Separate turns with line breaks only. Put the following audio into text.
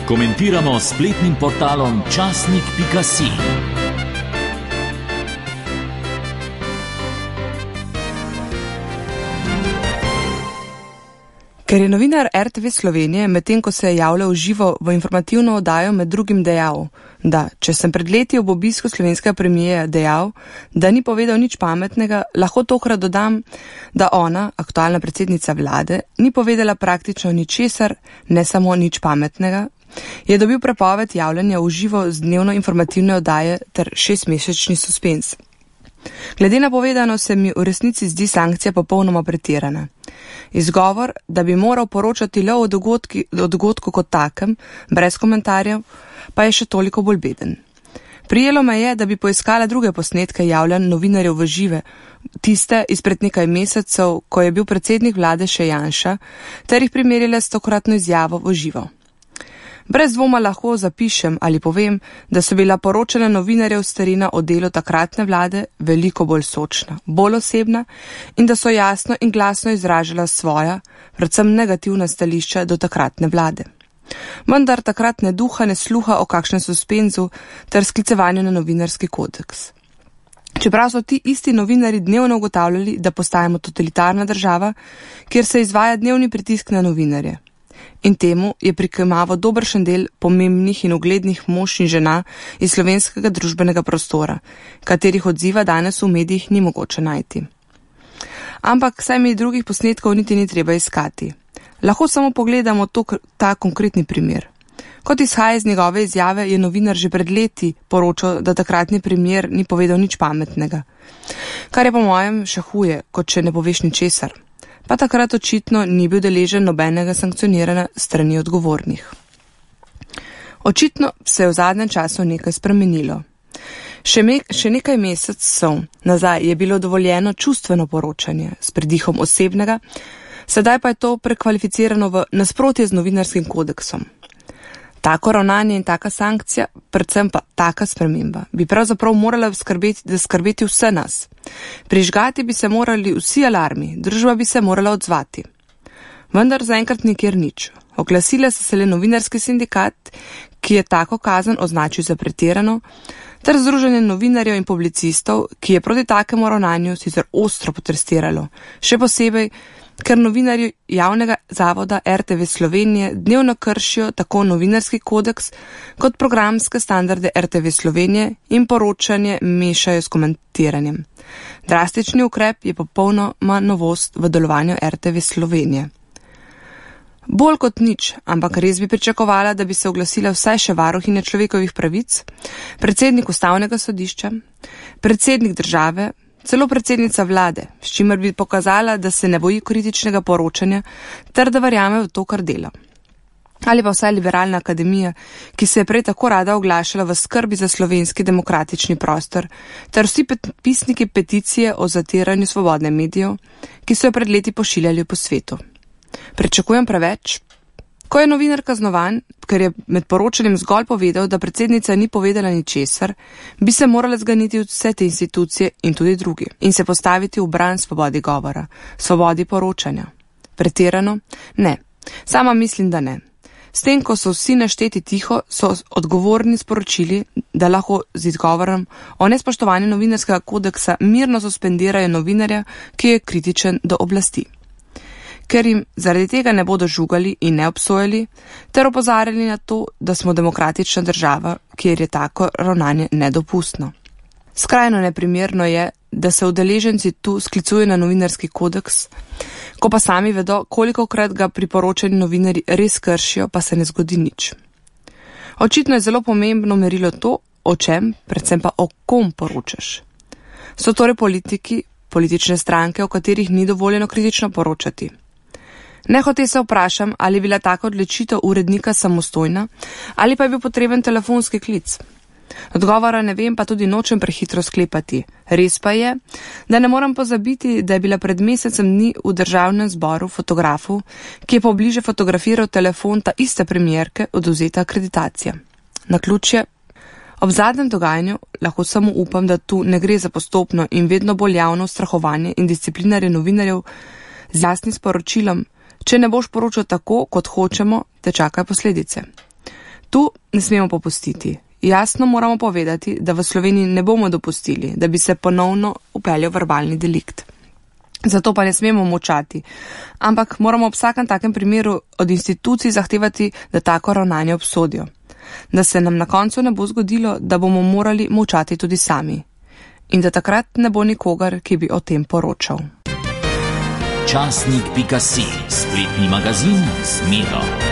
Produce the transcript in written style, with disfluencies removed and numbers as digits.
Komentiramo s spletnim portalom časnik.si.
Ker je novinar RTV Slovenije, medtem ko se je javljal živo v informativno oddajo, med drugim dejal, da če sem pred leti ob obisku slovenskega premijeja dejal, da ni povedal nič pametnega, lahko tokrat dodam, da ona, aktualna predsednica vlade, ni povedala praktično ničesar, ne samo nič pametnega, je dobil prepoved javljanja v živo z dnevno informativne oddaje ter 6-mesečni suspens. Glede na povedano se mi v resnici zdi sankcija popolnoma pretirana. Izgovor, da bi moral poročati le o dogodku kot takem, brez komentarjev, pa je še toliko bolj beden. Prijelo me je, da bi poiskala druge posnetke javljanj novinarjev v žive, tiste izpred nekaj mesecev, ko je bil predsednik vlade še Janša, ter jih primerjala s tokratno izjavo v živo. Brez dvoma lahko zapišem ali povem, da so bila poročanja novinarjev starina o delu takratne vlade veliko bolj sočna, bolj osebna in da so jasno in glasno izražala svoja, predvsem negativna stališča do takratne vlade. Vendar takrat ne duha, ne sluha o kakšnem suspenzu ter sklicevanju na novinarski kodeks. Čeprav so ti isti novinarji dnevno ugotavljali, da postajamo totalitarna država, kjer se izvaja dnevni pritisk na novinarje. In temu je prikimavo dobršen del pomembnih in uglednih mož in žena iz slovenskega družbenega prostora, katerih odziva danes v medijih ni mogoče najti. Ampak saj mi drugih posnetkov niti ni treba iskati. Lahko samo pogledamo ta konkretni primer. Kot izhaja iz njegove izjave, je novinar že pred leti poročal, da takratni premier ni povedal nič pametnega. Kar je po mojem še huje, kot če ne poveš ničesar. Pa takrat očitno ni bil deležen nobenega sankcioniranja strani odgovornih. Očitno se je v zadnjem času nekaj spremenilo. Še nekaj mesecev nazaj je bilo dovoljeno čustveno poročanje s pridihom osebnega, sedaj pa je to prekvalificirano v nasprotje z novinarskim kodeksom. Tako ravnanje in taka sankcija, predvsem pa taka sprememba, bi pravzaprav morala skrbeti vse nas. Prižgati bi se morali vsi alarmi, družba bi se morala odzvati. Vendar zaenkrat nikjer nič. Oglasile so se le novinarski sindikat, ki je tako kazen označil za pretirano, ter združenje novinarjev in publicistov, ki je proti takemu ravnanju sicer ostro protestiralo, še posebej, ker novinarji javnega zavoda RTV Slovenije dnevno kršijo tako novinarski kodeks kot programske standarde RTV Slovenije in poročanje mešajo s komentiranjem. Drastični ukrep je popolnoma novost v delovanju RTV Slovenije. Bolj kot nič, ampak res bi pričakovala, da bi se oglasila vsaj še varuhinja človekovih pravic, predsednik ustavnega sodišča, predsednik države, celo predsednica vlade, s čimer bi pokazala, da se ne boji kritičnega poročanja ter da verjame v to, kar dela. Ali pa vsaj liberalna akademija, ki se je prej tako rada oglašala v skrbi za slovenski demokratični prostor, ter vsi podpisniki peticije o zatiranju svobodne medijev, ki so jo pred leti pošiljali po svetu. Pričakujem preveč. Ko je novinar kaznovan, ker je med poročanjem zgolj povedal, da predsednica ni povedala ničesar, bi se morale zganiti vse te institucije in tudi drugi in se postaviti v bran svobodi govora, svobodi poročanja. Pretirano? Ne. Sama mislim, da ne. S tem, ko so vsi našteti tiho, so odgovorni sporočili, da lahko z izgovorom o nespoštovanju novinarskega kodeksa mirno suspendirajo novinarja, ki je kritičen do oblasti. Ker jim zaradi tega ne bodo žugali in ne obsojali, ter opozarjali na to, da smo demokratična država, kjer je tako ravnanje nedopustno. Skrajno neprimerno je, da se udeleženci tu sklicujejo na novinarski kodeks, ko pa sami vedo, kolikokrat ga priporočeni novinarji res kršijo, pa se ne zgodi nič. Očitno je zelo pomembno merilo to, o čem, predvsem pa o kom poročaš. So torej politiki, politične stranke, o katerih ni dovoljeno kritično poročati. Nehote se vprašam, ali je bila taka odločitev urednika samostojna, ali pa je bil potreben telefonski klic. Odgovora ne vem, pa tudi nočem prehitro sklepati. Res pa je, da ne moram pozabiti, da je bila pred mesecem dni v državnem zboru fotografu, ki je pobliže fotografiral telefon ta iste premierke, odvzeta akreditacija. Naključje? Ob zadnjem dogajanju lahko samo upam, da tu ne gre za postopno in vedno bolj javno ustrahovanje in disciplinarje novinarjev z jasnim sporočilom, če ne boš poročal tako, kot hočemo, te čakajo posledice. Tu ne smemo popustiti. Jasno moramo povedati, da v Sloveniji ne bomo dopustili, da bi se ponovno upeljal verbalni delikt. Zato pa ne smemo molčati, ampak moramo ob vsakem takem primeru od institucij zahtevati, da tako ravnanje obsodijo. Da se nam na koncu ne bo zgodilo, da bomo morali molčati tudi sami. In da takrat ne bo nikogar, ki bi o tem poročal.
Časnik.si, spletni magazin z Miro.